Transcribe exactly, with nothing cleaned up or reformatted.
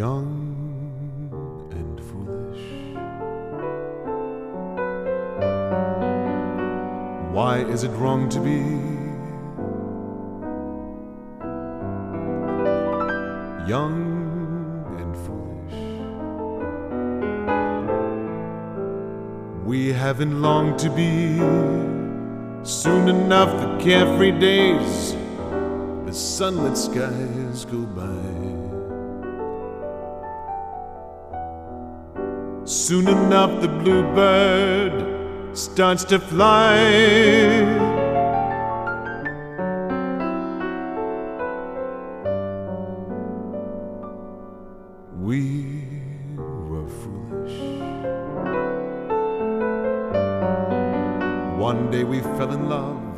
young and foolish. Why is it wrong to be young and foolish? We haven't long to be. Soon enough the carefree days, the sunlit skies go by. Soon enough the bluebird starts to fly. We were foolish. One day we fell in love,